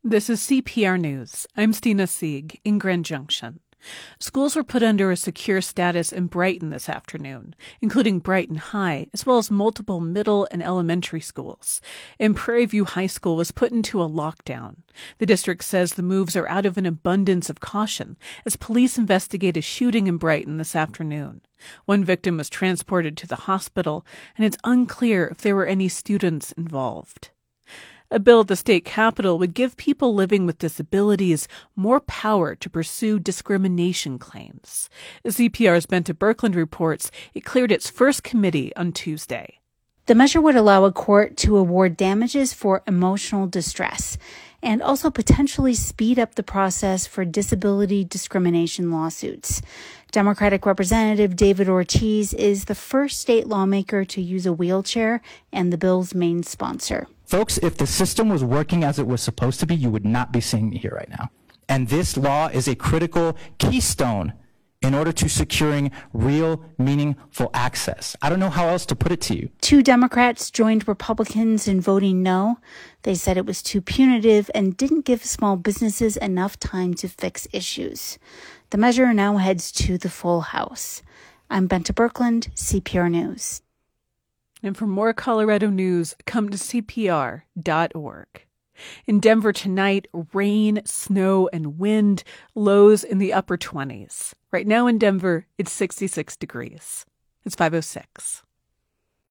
This is CPR News. I'm Stina Sieg in Grand Junction. Schools were put under a secure status in Brighton this afternoon, including Brighton High, as well as multiple middle and elementary schools. And Prairie View High School was put into a lockdown. The district says the moves are out of an abundance of caution as police investigate a shooting in Brighton this afternoon. One victim was transported to the hospital, and it's unclear if there were any students involved. A bill at the state capitol would give people living with disabilities more power to pursue discrimination claims. CPR's Bente Birkeland reports it cleared its first committee on Tuesday. The measure would allow a court to award damages for emotional distress and also potentially speed up the process for disability discrimination lawsuits. Democratic Representative David Ortiz is the first state lawmaker to use a wheelchair and the bill's main sponsor. Folks, if the system was working as it was supposed to be, you would not be seeing me here right now. And this law is a critical keystone in order to securing real, meaningful access. I don't know how else to put it to you. 2 Democrats joined Republicans in voting no. They said it was too punitive and didn't give small businesses enough time to fix issues. The measure now heads to the full House. I'm Bente Birkeland, CPR News. And for more Colorado news, come to CPR.org. In Denver tonight, rain, snow, and wind, lows in the upper 20s. Right now in Denver, it's 66 degrees. It's 5:06.